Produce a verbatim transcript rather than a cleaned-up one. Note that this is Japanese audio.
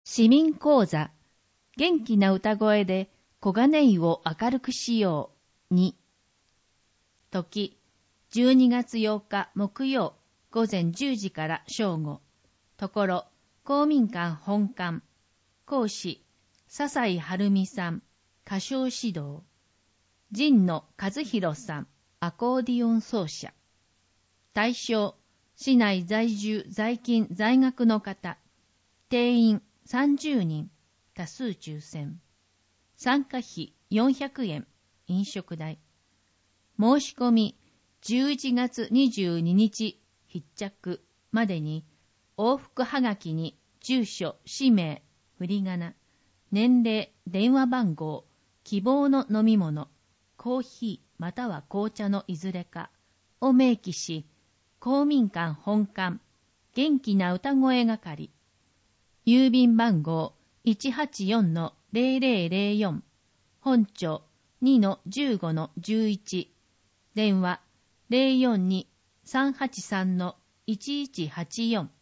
市民講座、元気な歌声で小金井を明るくしように。時、じゅうにがつようか木曜午前じゅうじから正午。ところ、公民館本館。講師、笹井晴美さん、歌唱指導。神野和弘さん、アコーディオン奏者。対象、市内在住在勤在学の方。定員さんじゅうにん、多数抽選。参加費よんひゃくえん、飲食代。申し込みじゅういちがつにじゅうににち必着までに、往復はがきに住所、氏名、振り仮名、年齢、電話番号、希望の飲み物、コーヒーまたは紅茶のいずれかを明記し、公民館本館、元気な歌声係、郵便番号 いちはちよんのぜろぜろぜろよん、本庁 にのじゅうごのじゅういち、電話 ゼロよんに さんはちさんのいちいちはちよん